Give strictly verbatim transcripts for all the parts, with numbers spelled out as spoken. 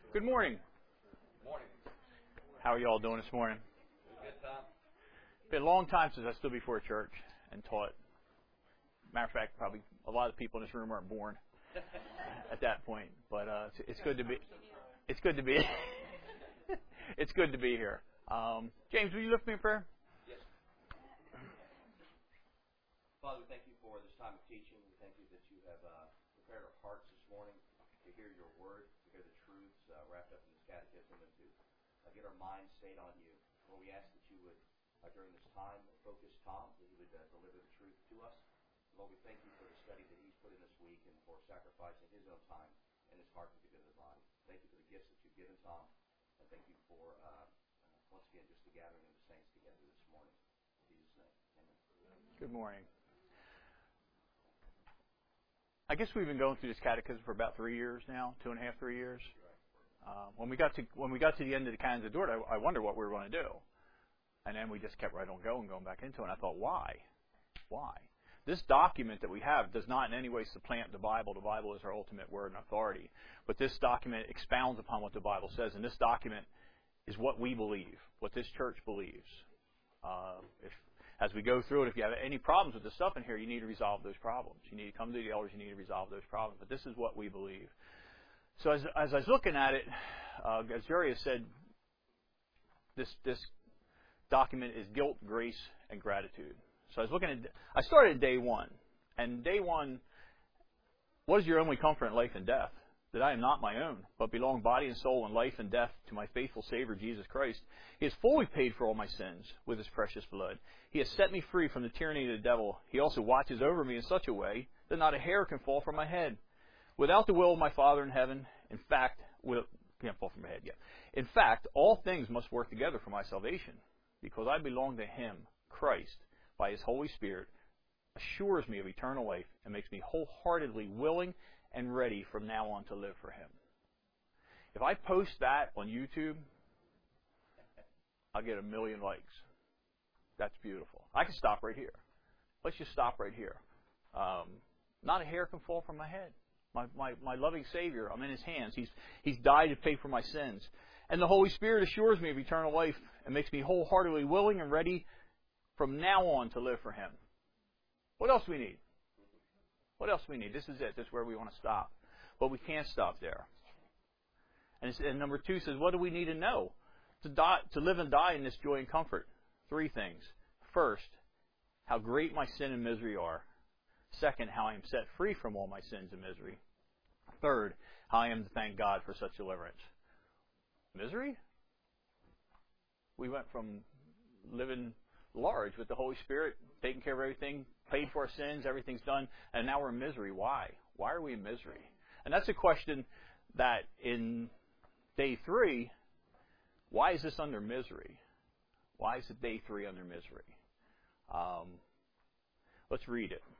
Good morning. Morning. How are you all doing this morning? Good, Tom. Been a long time since I stood before a church and taught. Matter of fact, probably a lot of people in this room aren't born at that point. But uh, it's, it's good to be. It's good to be. It's good to be here. Um, James, will you lift me in prayer? Yes. Father, we thank you for this time of teaching. We thank you that you have uh, prepared our hearts this morning to hear your word, to hear the truths uh, wrapped up in this catechism, and to uh, get our minds stayed on you. Lord, we ask that you would, uh, during this time, focus Tom, that he would uh, deliver the truth to us. Lord, we thank you for the study that he's put in this week and for sacrificing his own time and his heart for the good of the body. Thank you for the gifts that you've given Tom, and thank you for, uh, uh, once again, just the gathering of the saints together this morning. In Jesus' name, amen. Good morning. I guess we've been going through this catechism for about three years now, two and a half, three years. Uh, when we got to when we got to the end of the Canons ad Ordo, I, I wondered what we were going to do, and then we just kept right on going, going back into it. And I thought, why, why? This document that we have does not in any way supplant the Bible. The Bible is our ultimate word and authority, but this document expounds upon what the Bible says, and this document is what we believe, what this church believes. Uh, if As we go through it, if you have any problems with the stuff in here, you need to resolve those problems. You need to come to the elders. You need to resolve those problems. But this is what we believe. So as, as I was looking at it, uh, as Jerry has said, this this document is guilt, grace, and gratitude. So I was looking at, I started at day one. And day one, what is your only comfort in life and death? That I am not my own, but belong body and soul and life and death to my faithful Savior, Jesus Christ. He has fully paid for all my sins with His precious blood. He has set me free from the tyranny of the devil. He also watches over me in such a way that not a hair can fall from my head. Without the will of my Father in heaven, in fact, will, can't fall from my head yet. In fact, all things must work together for my salvation, because I belong to Him, Christ, by His Holy Spirit, assures me of eternal life and makes me wholeheartedly willing and ready from now on to live for Him. If I post that on YouTube, I'll get a million likes. That's beautiful. I can stop right here. Let's just stop right here. Um, not a hair can fall from my head. My, my, my loving Savior, I'm in His hands. He's, he's died to pay for my sins. And the Holy Spirit assures me of eternal life and makes me wholeheartedly willing and ready from now on to live for Him. What else do we need? What else do we need? This is it. This is where we want to stop. But we can't stop there. And, and number two says, what do we need to know? To, die, to live and die in this joy and comfort. Three things. First, how great my sin and misery are. Second, how I am set free from all my sins and misery. Third, how I am to thank God for such deliverance. Misery? We went from living large with the Holy Spirit, taking care of everything, paid for our sins, everything's done, and now we're in misery. Why? Why are we in misery? And that's a question that in day three, why is this under misery? Why is it day three under misery? Um, let's read it.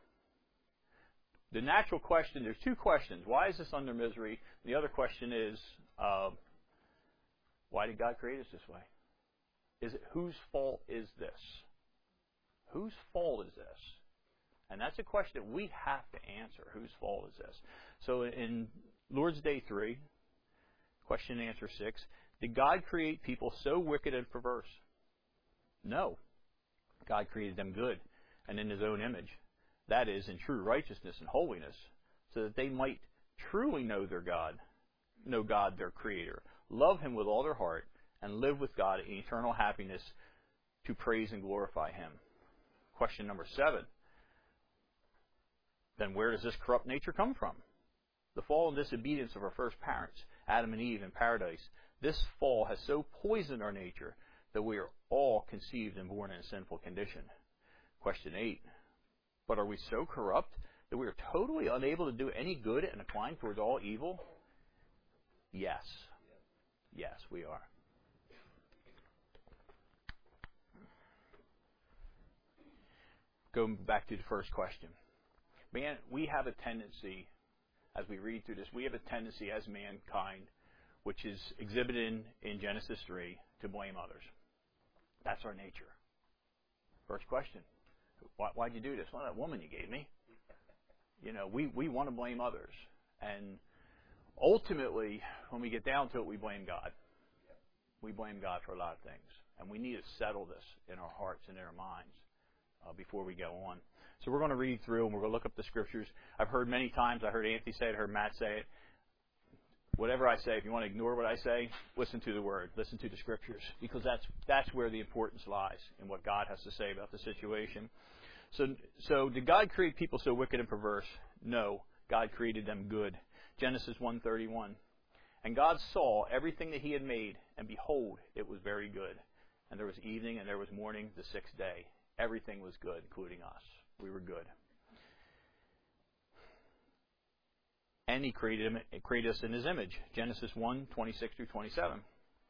The natural question, there's two questions. Why is this under misery? The other question is, uh, why did God create us this way? Is it, whose fault is this? Whose fault is this? And that's a question that we have to answer. Whose fault is this? So in Lord's Day three, question and answer six, did God create people so wicked and perverse? No. God created them good and in His own image. That is, in true righteousness and holiness, so that they might truly know their God, know God, their Creator, love Him with all their heart, and live with God in eternal happiness to praise and glorify Him. Question number seven. Then where does this corrupt nature come from? The fall and disobedience of our first parents, Adam and Eve in paradise. This fall has so poisoned our nature that we are all conceived and born in a sinful condition. Question eight. But are we so corrupt that we are totally unable to do any good and inclined towards all evil? Yes. Yes, we are. Going back to the first question. Man, we have a tendency, as we read through this, we have a tendency as mankind, which is exhibited in, in Genesis three, to blame others. That's our nature. First question. Why, why'd you do this? Well, that woman you gave me. You know, we, we want to blame others. And ultimately, when we get down to it, we blame God. We blame God for a lot of things. And we need to settle this in our hearts and in our minds uh, before we go on. So we're going to read through and we're going to look up the scriptures. I've heard many times, I heard Anthony say it, I heard Matt say it. Whatever I say, if you want to ignore what I say, listen to the Word, listen to the scriptures, because that's that's where the importance lies in what God has to say about the situation. So, so did God create people so wicked and perverse? No, God created them good. Genesis one thirty-one. And God saw everything that He had made, and behold, it was very good. And there was evening and there was morning the sixth day. Everything was good, including us. We were good. And He created, him, created us in His image. Genesis one twenty-six through twenty-seven.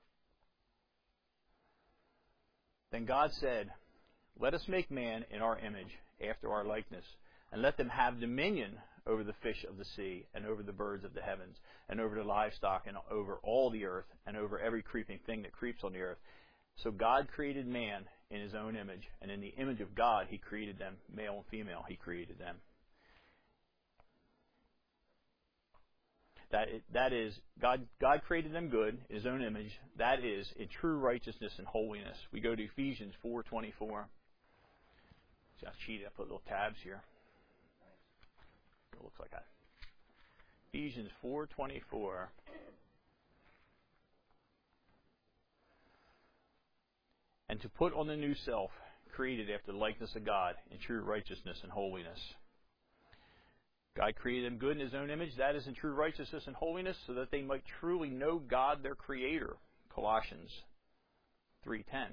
Then God said, let us make man in our image, after our likeness, and let them have dominion over the fish of the sea, and over the birds of the heavens, and over the livestock, and over all the earth, and over every creeping thing that creeps on the earth. So God created man in His own image, and in the image of God He created them, male and female He created them. That that is, God God created them good in His own image. That is, in true righteousness and holiness. We go to Ephesians four twenty-four. See, I cheated. I put little tabs here. It looks like that. Ephesians four twenty-four. And to put on the new self, created after the likeness of God, in true righteousness and holiness. God created them good in His own image, that is in true righteousness and holiness, so that they might truly know God their Creator. Colossians three ten.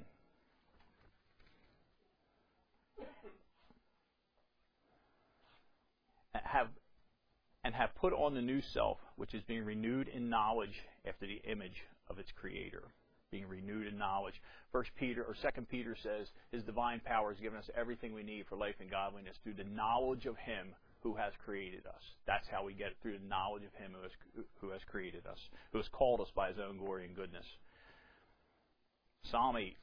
Have and have put on the new self, which is being renewed in knowledge after the image of its Creator. Being renewed in knowledge. First Peter or Second Peter says His divine power has given us everything we need for life and godliness through the knowledge of Him who has created us. That's how we get it, through the knowledge of Him who has, who has created us, who has called us by His own glory and goodness. Psalm eight.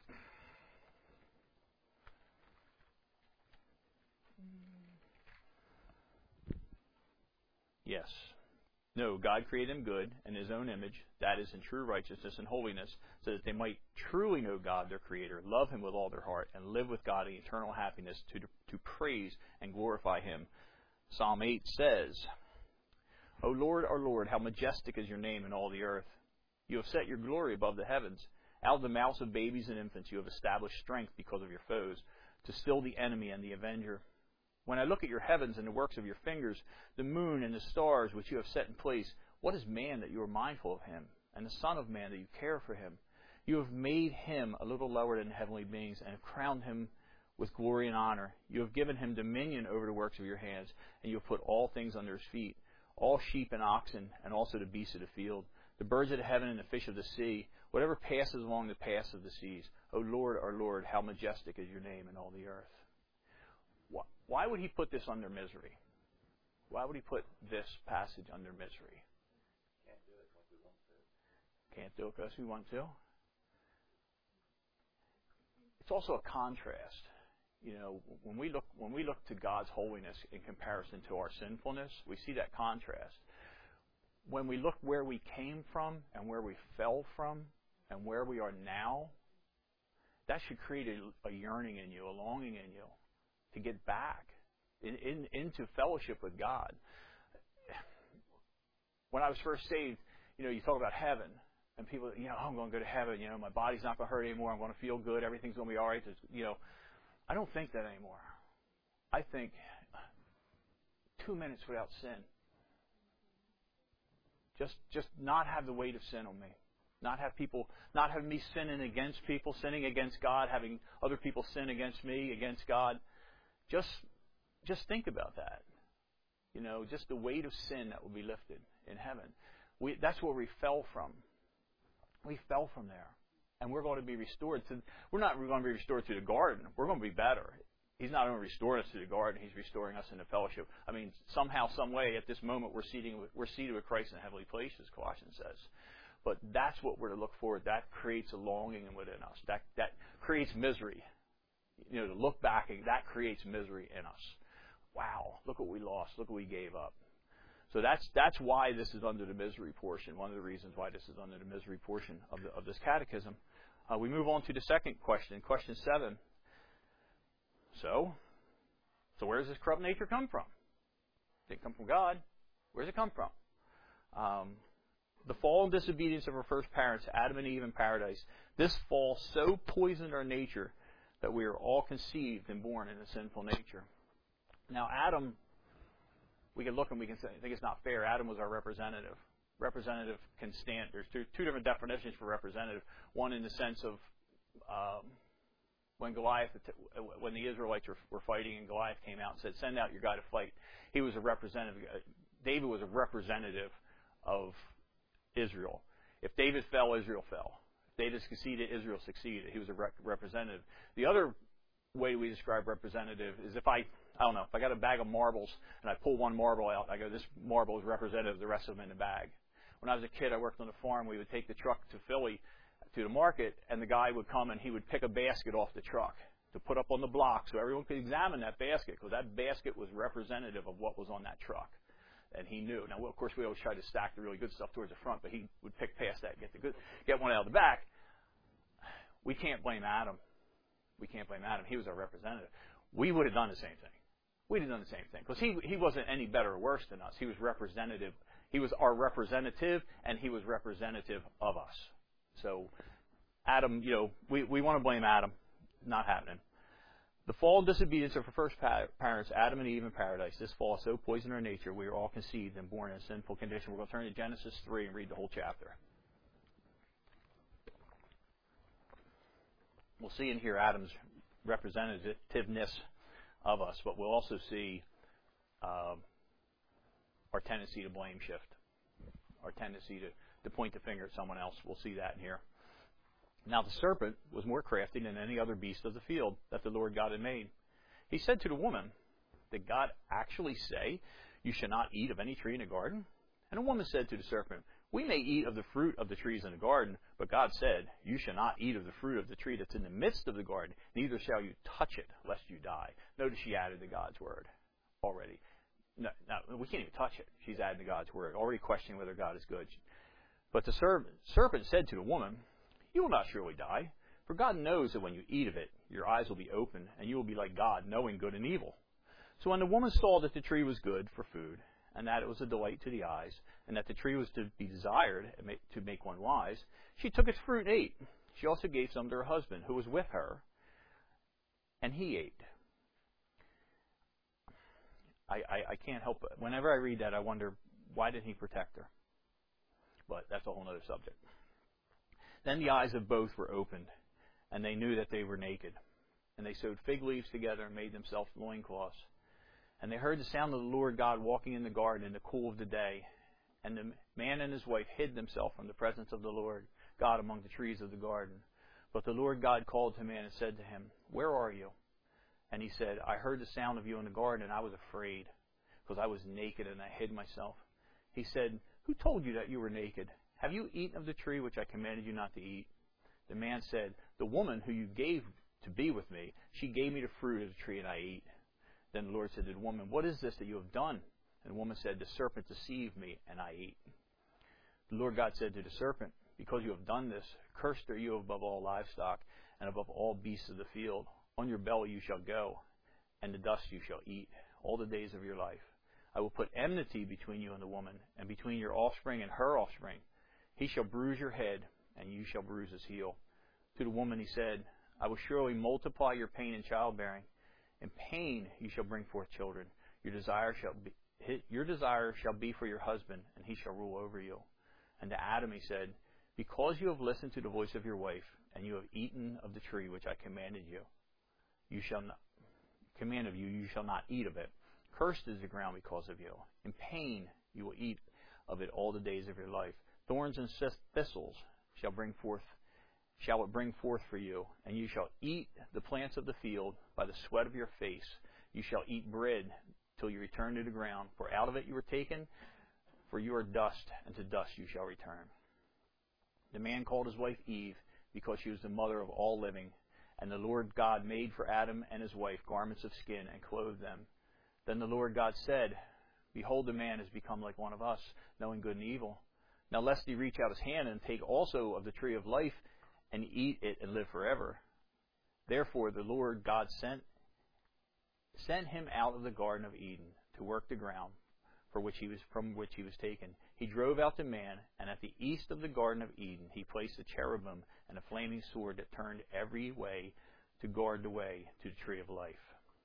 Yes. No, God created them good in His own image, that is in true righteousness and holiness, so that they might truly know God their Creator, love Him with all their heart, and live with God in eternal happiness to, to praise and glorify Him. Psalm eight says, O Lord, our Lord, how majestic is your name in all the earth. You have set your glory above the heavens. Out of the mouths of babies and infants you have established strength because of your foes, to still the enemy and the avenger. When I look at your heavens and the works of your fingers, the moon and the stars which you have set in place, what is man that you are mindful of him, and the son of man that you care for him? You have made him a little lower than heavenly beings, and have crowned him with glory and honor. You have given him dominion over the works of your hands, and you have put all things under his feet, all sheep and oxen, and also the beasts of the field, the birds of the heaven and the fish of the sea, whatever passes along the paths of the seas. O Lord, our Lord, how majestic is your name in all the earth. Why would he put this under misery? Why would he put this passage under misery? Can't do it like we want to. Can't do it because we want to. It's also a contrast. You know, when we look when we look to God's holiness in comparison to our sinfulness, we see that contrast. When we look where we came from and where we fell from and where we are now, that should create a, a yearning in you, a longing in you to get back in, in, into fellowship with God. When I was first saved, you know, you talk about heaven, and people, you know, oh, I'm going to go to heaven. You know, my body's not going to hurt anymore. I'm going to feel good. Everything's going to be all right. There's, you know, I don't think that anymore. I think two minutes without sin. Just, just not have the weight of sin on me. Not have people, not have me sinning against people, sinning against God, having other people sin against me, against God. Just, just think about that. You know, just the weight of sin that will be lifted in heaven. We, that's where we fell from. We fell from there, and we're going to be restored to. We're not going to be restored to the garden. We're going to be better. He's not going to restore us to the garden. He's restoring us into fellowship. I mean, somehow, some way, at this moment, we're seating, we're seated with Christ in heavenly places. Colossians says. But that's what we're to look for. That creates a longing within us. That that creates misery. You know, to look back, that creates misery in us. Wow, look what we lost. Look what we gave up. So that's that's why this is under the misery portion. One of the reasons why this is under the misery portion of the, of this catechism. Uh, we move on to the second question, question seven. So, so where does this corrupt nature come from? It didn't come from God. Where does it come from? Um, the fall and disobedience of our first parents, Adam and Eve in paradise. This fall so poisoned our nature that we are all conceived and born in a sinful nature. Now, Adam, we can look and we can say, I think it's not fair. Adam was our representative. Representative can stand. There's two, two different definitions for representative. One in the sense of um, when Goliath, when the Israelites were, were fighting and Goliath came out and said, "Send out your guy to fight." He was a representative. David was a representative of Israel. If David fell, Israel fell. If David succeeded, Israel succeeded. He was a rep- representative. The other way we describe representative is if I, I don't know, if I got a bag of marbles and I pull one marble out, I go, this marble is representative of the rest of them in the bag. When I was a kid, I worked on a farm. We would take the truck to Philly to the market, and the guy would come and he would pick a basket off the truck to put up on the block so everyone could examine that basket, because that basket was representative of what was on that truck. And he knew. Now, of course, we always tried to stack the really good stuff towards the front, but he would pick past that and get the good, get one out of the back. We can't blame Adam. We can't blame Adam. He was our representative. We would have done the same thing. We'd have done the same thing, because he he wasn't any better or worse than us. He was representative. He was our representative, and he was representative of us. So, Adam, you know, we, we want to blame Adam. Not happening. The fall and disobedience of our first parents, Adam and Eve in paradise, this fall so poisoned our nature, we are all conceived and born in a sinful condition. We're going to turn to Genesis three and read the whole chapter. We'll see in here Adam's representativeness of us, but we'll also see uh, our tendency to blame shift, our tendency to, to point the finger at someone else. We'll see that in here. Now the serpent was more crafty than any other beast of the field that the Lord God had made. He said to the woman, "Did God actually say, 'You shall not eat of any tree in the garden?' And the woman said to the serpent, 'We may eat of the fruit of the trees in the garden, but God said, You shall not eat of the fruit of the tree that's in the midst of the garden, neither shall you touch it, lest you die.'" Notice she added to God's word already. No, no, we can't even touch it. She's added to God's word, already questioning whether God is good. But the serpent said to the woman, "You will not surely die, for God knows that when you eat of it, your eyes will be opened, and you will be like God, knowing good and evil." So when the woman saw that the tree was good for food, and that it was a delight to the eyes, and that the tree was to be desired to make one wise, she took its fruit and ate. She also gave some to her husband, who was with her, and he ate. I, I, I can't help it. Whenever I read that, I wonder, why didn't he protect her? But that's a whole other subject. Then the eyes of both were opened, and they knew that they were naked. And they sewed fig leaves together and made themselves loincloths. And they heard the sound of the Lord God walking in the garden in the cool of the day. And the man and his wife hid themselves from the presence of the Lord God among the trees of the garden. But the Lord God called to man and said to him, "Where are you?" And he said, "I heard the sound of you in the garden, and I was afraid, because I was naked and I hid myself." He said, "Who told you that you were naked? Have you eaten of the tree which I commanded you not to eat?" The man said, "The woman who you gave to be with me, she gave me the fruit of the tree, and I ate." Then the Lord said to the woman, "What is this that you have done?" And the woman said, "The serpent deceived me, and I ate." The Lord God said to the serpent, "Because you have done this, cursed are you above all livestock, and above all beasts of the field. On your belly you shall go, and the dust you shall eat, all the days of your life. I will put enmity between you and the woman, and between your offspring and her offspring. He shall bruise your head, and you shall bruise his heel." To the woman he said, "I will surely multiply your pain in childbearing. In pain you shall bring forth children. Your desire shall be, your desire shall be for your husband, and he shall rule over you." And to Adam he said, "Because you have listened to the voice of your wife, and you have eaten of the tree which I commanded you, you shall not command of you, you shall not eat of it. Cursed is the ground because of you. In pain you will eat of it all the days of your life. Thorns and thistles shall bring forth, shall it bring forth for you, and you shall eat the plants of the field by the sweat of your face. You shall eat bread till you return to the ground, for out of it you were taken, for you are dust, and to dust you shall return." The man called his wife Eve, because she was the mother of all living. And the Lord God made for Adam and his wife garments of skin and clothed them. Then the Lord God said, Behold, the man has become like one of us, knowing good and evil. Now lest he reach out his hand and take also of the tree of life and eat it and live forever. Therefore the Lord God sent, sent him out of the Garden of Eden to work the ground for which he was, from which he was taken. He drove out the man, and at the east of the Garden of Eden he placed a cherubim and a flaming sword that turned every way to guard the way to the tree of life.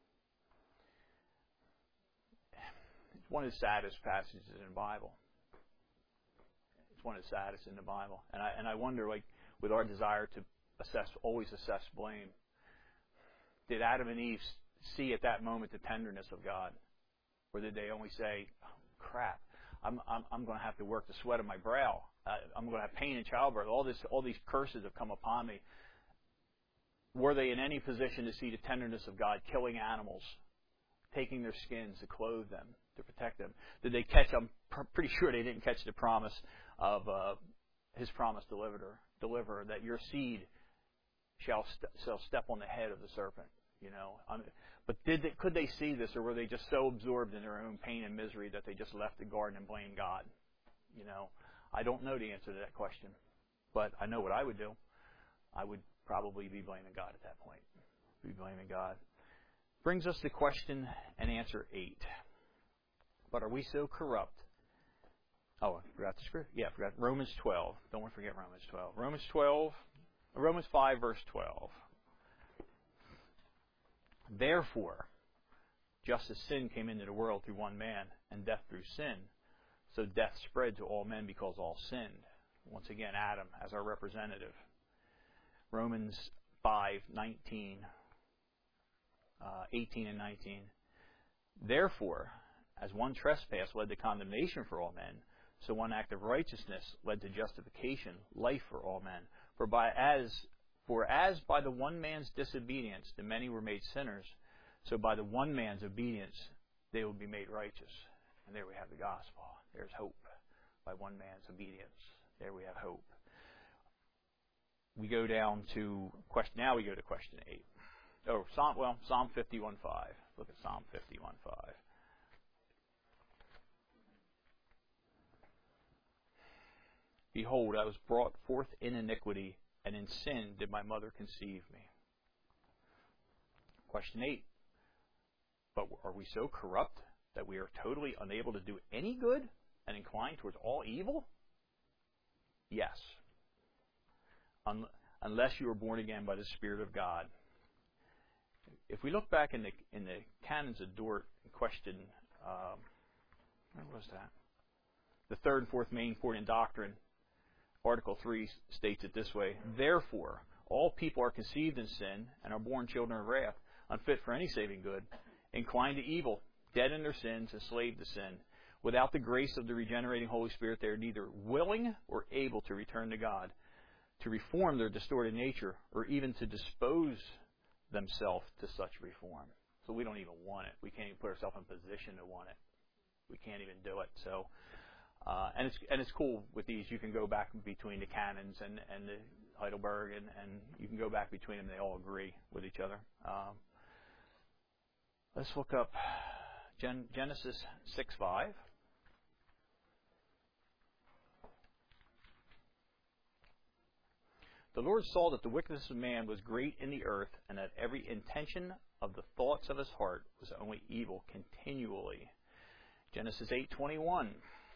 It's one of the saddest passages in the Bible. It's one of the saddest in the Bible. And I and I wonder, like, with our desire to assess, always assess blame, did Adam and Eve see at that moment the tenderness of God? Or did they only say, oh, crap, I'm I'm I'm going to have to work the sweat of my brow. Uh, I'm going to have pain in childbirth. All this, all these curses have come upon me. Were they in any position to see the tenderness of God, killing animals, taking their skins to clothe them, to protect them? Did they catch? I'm pr- pretty sure they didn't catch the promise of uh, His promised deliverer, deliverer, that your seed shall st- shall step on the head of the serpent. You know, um, but did they, could they see this, or were they just so absorbed in their own pain and misery that they just left the garden and blamed God? You know, I don't know the answer to that question, but I know what I would do. I would probably be blaming God at that point. Be blaming God. Brings us to question and answer eight. But are we so corrupt? Oh, I forgot the script. Yeah, I forgot. Romans twelve. Don't want to forget Romans twelve. Romans twelve. Romans five, verse twelve. Therefore, just as sin came into the world through one man, and death through sin, so death spread to all men because all sinned. Once again, Adam as our representative. Romans five, nineteen, uh, eighteen and nineteen. Therefore, as one trespass led to condemnation for all men, so one act of righteousness led to justification, life for all men. For by as for as by the one man's disobedience the many were made sinners, so by the one man's obedience they will be made righteous. And there we have the gospel. There's hope. By one man's obedience, there we have hope. We go down to question. Now we go to question eight. Oh, Psalm. Well, Psalm fifty-one five. Look at Psalm fifty-one five. Behold, I was brought forth in iniquity, and in sin did my mother conceive me. Question eight. But are we so corrupt that we are totally unable to do any good and inclined towards all evil? Yes. Un- unless you are born again by the Spirit of God. If we look back in the in the canons of Dort, question, um, where was that? The third and fourth main point in doctrine, Article three states it this way: Therefore, all people are conceived in sin and are born children of wrath, unfit for any saving good, inclined to evil, dead in their sins, enslaved to sin. Without the grace of the regenerating Holy Spirit, they are neither willing or able to return to God, to reform their distorted nature, or even to dispose themselves to such reform. So we don't even want it. We can't even put ourselves in position to want it. We can't even do it. So, uh, and it's and it's cool with these. You can go back between the canons and and the Heidelberg, and, and you can go back between them. They all agree with each other. Um, let's look up Gen- Genesis six five. The Lord saw that the wickedness of man was great in the earth, and that every intention of the thoughts of his heart was only evil continually. Genesis eight twenty-one.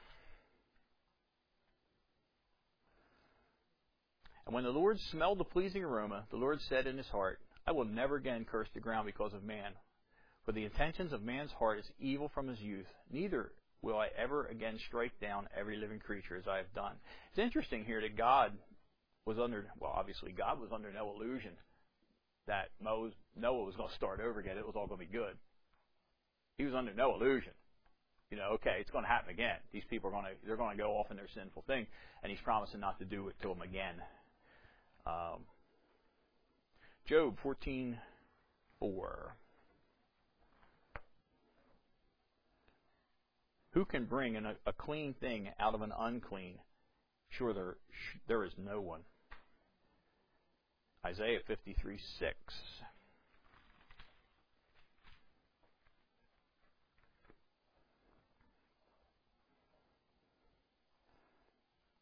And when the Lord smelled the pleasing aroma, the Lord said in his heart, I will never again curse the ground because of man. For the intentions of man's heart is evil from his youth. Neither will I ever again strike down every living creature as I have done. It's interesting here that God was under, well, obviously God was under no illusion that Moses, Noah was going to start over again. It was all going to be good. He was under no illusion. You know, okay, it's going to happen again. These people are going to, they're going to go off in their sinful thing, and he's promising not to do it to them again. Um, Job fourteen four. Who can bring an, a clean thing out of an unclean? Sure, there, there is no one. Isaiah fifty-three six.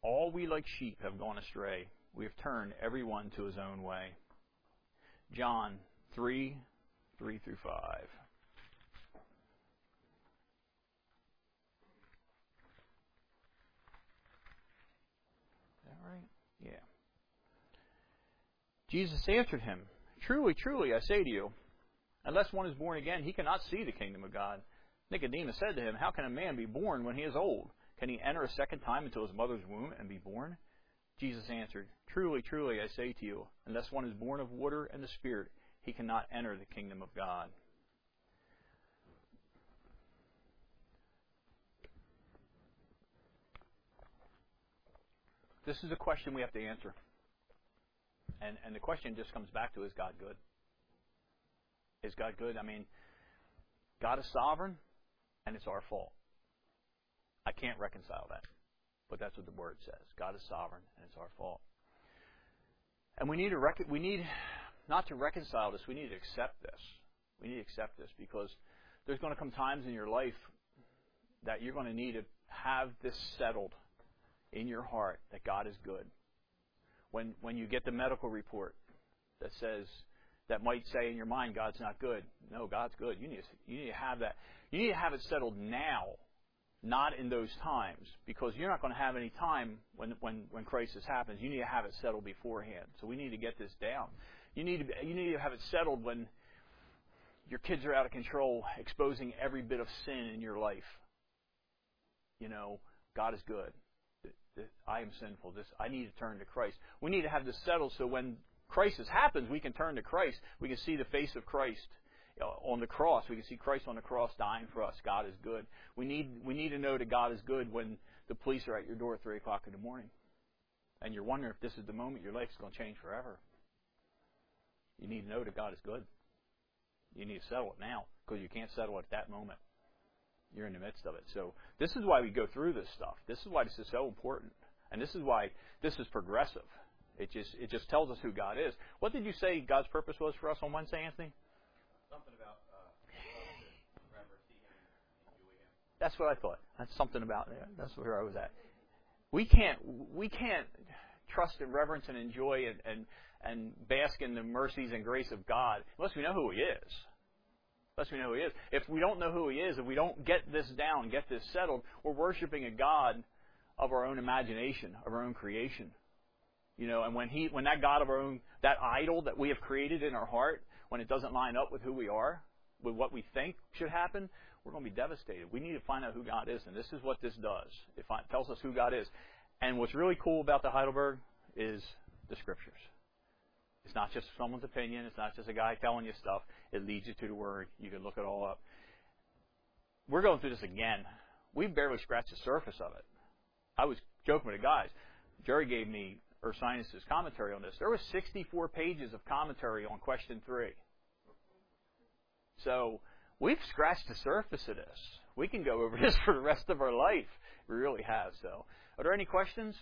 All we like sheep have gone astray. We have turned every one to his own way. John three, three through five. Is that right? Yeah. Jesus answered him, Truly, truly, I say to you, unless one is born again, he cannot see the kingdom of God. Nicodemus said to him, How can a man be born when he is old? Can he enter a second time into his mother's womb and be born? Jesus answered, Truly, truly, I say to you, unless one is born of water and the Spirit, he cannot enter the kingdom of God. This is a question we have to answer. And, and the question just comes back to, is God good? Is God good? I mean, God is sovereign, and it's our fault. I can't reconcile that. But that's what the Word says. God is sovereign, and it's our fault. And we need to rec- we need not to reconcile this. We need to accept this. We need to accept this because there's going to come times in your life that you're going to need to have this settled in your heart that God is good. When when you get the medical report that says that might say in your mind God's not good. No, God's good. You need to, you need to have that. You need to have it settled now, not in those times, because you're not going to have any time when when when crisis happens. You need to have it settled beforehand. So we need to get this down. You need to you need to have it settled when your kids are out of control, exposing every bit of sin in your life. You know, God is good. I am sinful. This I need to turn to Christ. We need to have this settled so when crisis happens, we can turn to Christ. We can see the face of Christ on the cross. We can see Christ on the cross dying for us. God is good. We need we need to know that God is good when the police are at your door at three o'clock in the morning, and you're wondering if this is the moment your life's going to change forever. You need to know that God is good. You need to settle it now because you can't settle it at that moment. You're in the midst of it. So this is why we go through this stuff. This is why this is so important. And this is why this is progressive. It just it just tells us who God is. What did you say God's purpose was for us on Wednesday, Anthony? Something about uh, remember, see Him, enjoy Him. That's what I thought. That's something about it. That's where I was at. We can't we can't trust and reverence and enjoy and, and, and bask in the mercies and grace of God unless we know who He is. Unless we know who He is. If we don't know who He is, if we don't get this down, get this settled, we're worshiping a God of our own imagination, of our own creation. You know, and when he, when that God of our own, that idol that we have created in our heart, when it doesn't line up with who we are, with what we think should happen, we're going to be devastated. We need to find out who God is, and this is what this does. It tells us who God is. And what's really cool about the Heidelberg is the Scriptures. It's not just someone's opinion. It's not just a guy telling you stuff. It leads you to the Word. You can look it all up. We're going through this again. We've barely scratched the surface of it. I was joking with the guys. Jerry gave me Ursinus' commentary on this. There was sixty-four pages of commentary on question three. So we've scratched the surface of this. We can go over this for the rest of our life. We really have. So, are there any questions?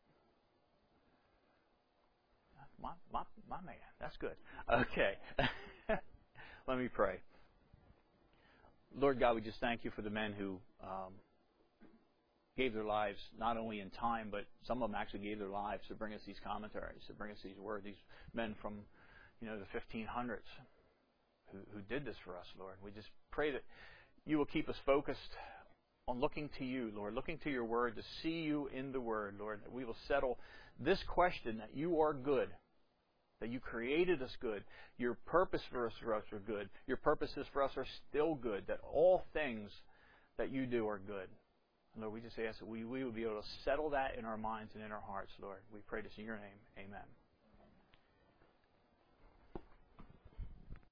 My, my, my man. That's good. Okay. Let me pray. Lord God, we just thank you for the men who um, gave their lives not only in time, but some of them actually gave their lives to bring us these commentaries, to bring us these words. These men from, you know, the fifteen hundreds who, who did this for us, Lord. We just pray that you will keep us focused on looking to you, Lord, looking to your word, to see you in the word, Lord, that we will settle this question that you are good, that you created us good, your purpose for us, for us are good, your purposes for us are still good, that all things that you do are good. Lord, we just ask that we, we will be able to settle that in our minds and in our hearts, Lord. We pray this in your name. Amen.